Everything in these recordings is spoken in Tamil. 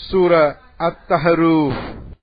சூரா அத்-தஹ்ரூஃப்.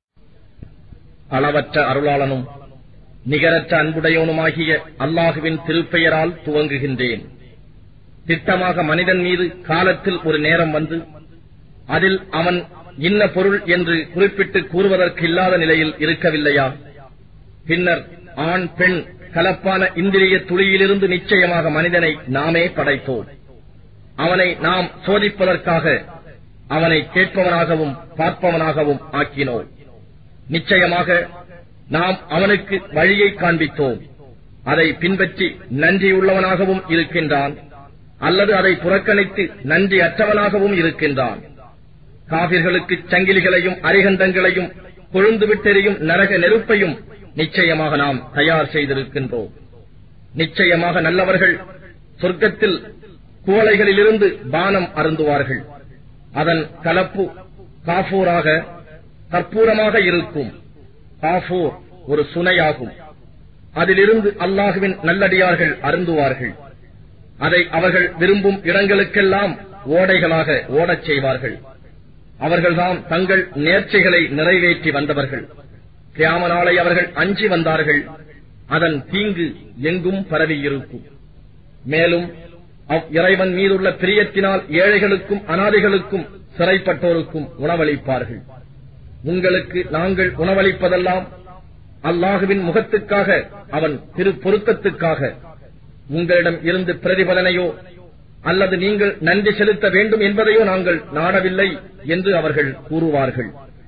அளவற்ற அருளாளனும் நிகரற்ற அன்புடையோனுமாகிய அல்லாஹுவின் திருப்பெயரால் துவங்குகின்றேன். திட்டமாக மனிதன் மீது காலத்தில் ஒரு நேரம் வந்து அதில் அவன் இன்ன பொருள் என்று குறிப்பிட்டு கூறுவதற்கு இல்லாத நிலையில் இருக்கவில்லையா? பின்னர் ஆண் பெண் கலப்பான இந்திரிய துளியிலிருந்து நிச்சயமாக மனிதனை நாமே படைத்தோம். அவனை நாம் சோதிப்பதற்காக அவனை கேட்பவனாகவும் பார்ப்பவனாகவும் ஆக்கினோம். நிச்சயமாக நாம் அவனுக்கு வழியை காண்பித்தோம். அதை பின்பற்றி நன்றியுள்ளவனாகவும் இருக்கின்றான், அல்லது அதை புறக்கணித்து நன்றி அற்றவனாகவும் இருக்கின்றான். காபிர்களுக்கு சங்கிலிகளையும் அரிகண்டங்களையும் கொழுந்து விட்டெறியும் நரக நெருப்பையும் நிச்சயமாக நாம் தயார் செய்திருக்கின்றோம். நிச்சயமாக நல்லவர்கள் சொர்க்கத்தில் குவளைகளிலிருந்து பானம் அருந்துவார்கள். அதன் கலப்பு காஃபூராக கற்பூரமாக இருக்கும். காஃபூர் ஒரு சுனையாகும். அதிலிருந்து அல்லாஹுவின் நல்லடியார்கள் அருந்துவார்கள். அதை அவர்கள் விரும்பும் இடங்களுக்கெல்லாம் ஓடைகளாக ஓடச் செய்வார்கள். அவர்கள்தான் தங்கள் நேர்ச்சைகளை நிறைவேற்றி வந்தவர்கள். கியாம நாளை அவர்கள் அஞ்சி வந்தார்கள். அதன் தீங்கு எங்கும் பரவியிருக்கும். மேலும் இறைவன் மீதுள்ள பிரியத்தினால் ஏழைகளுக்கும் அனாதைகளுக்கும் சிறைப்பட்டோருக்கும் உணவளிப்பார்கள். உங்களுக்கு நாங்கள் உணவளிப்பதெல்லாம் அல்லாஹுவின் முகத்துக்காக, அவன் திருப்பொருத்தத்துக்காக. உங்களிடம் இருந்து பிரதிபலனையோ அல்லது நீங்கள் நன்றி செலுத்த வேண்டும் என்பதையோ நாங்கள் நாடவில்லை என்று அவர்கள் கூறுவார்கள்.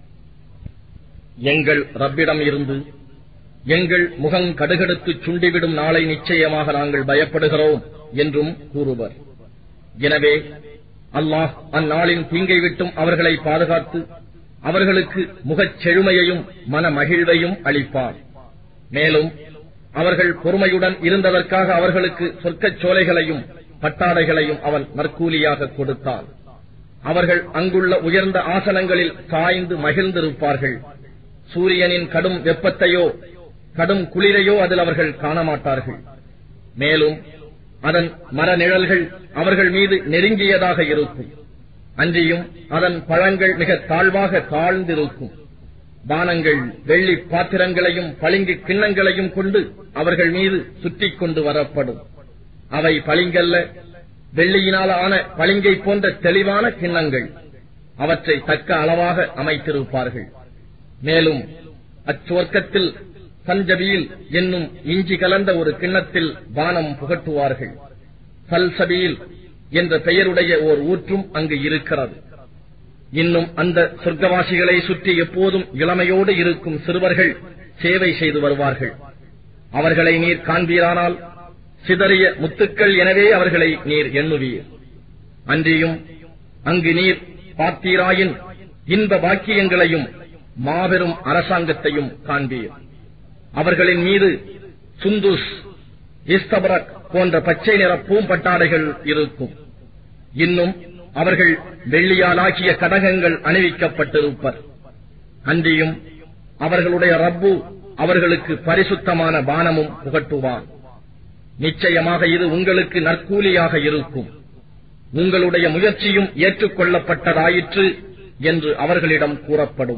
எங்கள் ரப்பிடம் இருந்து எங்கள் முகம் கடுகடுத்து சுண்டிவிடும் நாளை நிச்சயமாக நாங்கள் பயப்படுகிறோம் என்றும் கூறுவர். எனவே அல்லாஹ் அந்நாளின் தீங்கை விட்டும் அவர்களை பாதுகாத்து அவர்களுக்கு முகச் செழுமையையும் மன மகிழ்வையும் அளிப்பார். மேலும் அவர்கள் பொறுமையுடன் இருந்ததற்காக அவர்களுக்கு சொர்க்கச் சோலைகளையும் பட்டாடைகளையும் அவன் நற்கூலியாக கொடுத்தான். அவர்கள் அங்குள்ள உயர்ந்த ஆசனங்களில் சாய்ந்து மகிழ்ந்திருப்பார்கள். சூரியனின் கடும் வெப்பத்தையோ கடும் குளிரையோ அதில் அவர்கள் காணமாட்டார்கள். மேலும் அதன் மர நிழல்கள் அவர்கள் மீது நெருங்கியதாக இருக்கும். அன்றியும் அதன் பழங்கள் மிக தாழ்வாக தாழ்ந்திருக்கும். பானங்கள் வெள்ளி பாத்திரங்களையும் பளிங்கு கிண்ணங்களையும் கொண்டு அவர்கள் மீது சுற்றிக் கொண்டு வரப்படும். அவை பளிங்கல்ல, வெள்ளியினால் ஆன பளிங்கை போன்ற தெளிவான கிண்ணங்கள். அவற்றை தக்க அளவாக அமைத்திருப்பார்கள். மேலும் அச்சுவர்க்கத்தில் சஞ்சபீல் என்னும் இஞ்சி கலந்த ஒரு கிண்ணத்தில் பானம் புகட்டுவார்கள். சல்சபீல் என்ற பெயருடைய ஓர் ஊற்றும் அங்கு இருக்கிறது. இன்னும் அந்த சொர்க்கவாசிகளை சுற்றி எப்போதும் இளமையோடு இருக்கும் சிறுவர்கள் சேவை செய்து வருவார்கள். அவர்களை நீர் காண்பீரானால் சிதறிய முத்துக்கள், எனவே அவர்களை நீர் எண்ணுவீர். அன்றியும் அங்கு நீர் பார்த்தீராயின் இன்ப பாக்கியங்களையும் மாபெரும் அரசாங்கத்தையும் காண்பீர். அவர்களின் மீது சுந்துஸ், இஸ்தபரக் போன்ற பச்சை நிற பூம்பட்டாடைகள் இருக்கும். இன்னும் அவர்கள் வெள்ளியாலாகிய கடகங்கள் அணிவிக்கப்பட்டிருப்பர். அன்றியும் அவர்களுடைய ரப்பு அவர்களுக்கு பரிசுத்தமான பானமும் புகட்டுவான். நிச்சயமாக இது உங்களுக்கு நற்கூலியாக இருக்கும். உங்களுடைய முயற்சியும் ஏற்றுக்கொள்ளப்பட்டதாயிற்று என்று அவர்களிடம் கூறப்படும்.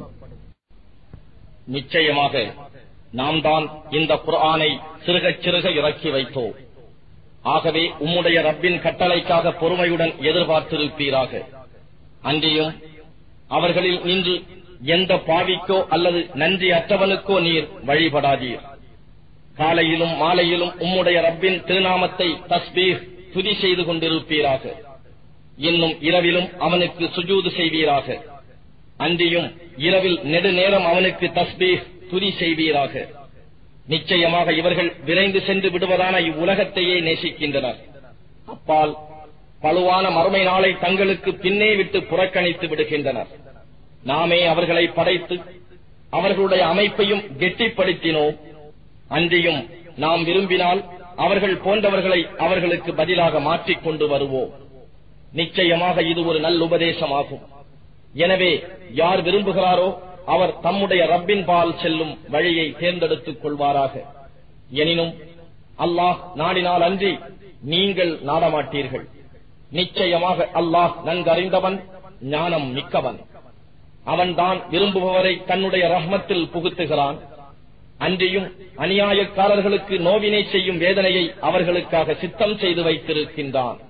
நிச்சயமாக நாம் தான் இந்த குர்ஆனை சிறுகச் சிறுக இறக்கி வைத்தோம். ஆகவே உம்முடைய ரப்பின் கட்டளைக்காக பொறுமையுடன் எதிர்பார்த்திருப்பீராக. அன்றியும் அவர்களில் நின்று எந்த பாவிக்கோ அல்லது நன்றி அற்றவனுக்கோ நீர் வழிபடாதீர். காலையிலும் மாலையிலும் உம்முடைய ரப்பின் திருநாமத்தை தஸ்பீஹ் துதி செய்து கொண்டிருப்பீராக. இன்னும் இரவிலும் அவனுக்கு சுஜூது செய்வீராக. அன்றியும் இரவில் நெடுநேரம் அவனுக்கு தஸ்பீஹ் துதி செய்வீராக. நிச்சயமாக இவர்கள் விரைந்து சென்று விடுவதான இவ்வுலகத்தையே நேசிக்கின்றனர். அப்பால் பழுவான மறுமை நாளை தங்களுக்கு பின்னே விட்டு புறக்கணித்து விடுகின்றனர். நாமே அவர்களை படைத்து அவர்களுடைய அமைப்பையும் கெட்டிப்படுத்தினோம். அன்றியும் நாம் விரும்பினால் அவர்கள் போன்றவர்களை அவர்களுக்கு பதிலாக மாற்றிக் கொண்டு வருவோம். நிச்சயமாக இது ஒரு நல்லுபதேசமாகும். எனவே யார் விரும்புகிறாரோ அவர் தம்முடைய ரப்பின் பால் செல்லும் வழியை தேர்ந்தெடுத்துக் கொள்வாராக. எனினும் அல்லாஹ் நாடினால் அன்றி நீங்கள் நாடமாட்டீர்கள். நிச்சயமாக அல்லாஹ் நன்கறிந்தவன், ஞானம் மிக்கவன். அவன்தான் விரும்புபவரை தன்னுடைய ரஹ்மத்தில் புகுத்துகிறான். அன்றியும் அநியாயக்காரர்களுக்கு நோவினை செய்யும் வேதனையை அவர்களுக்காக சித்தம் செய்து வைத்திருக்கின்றான்.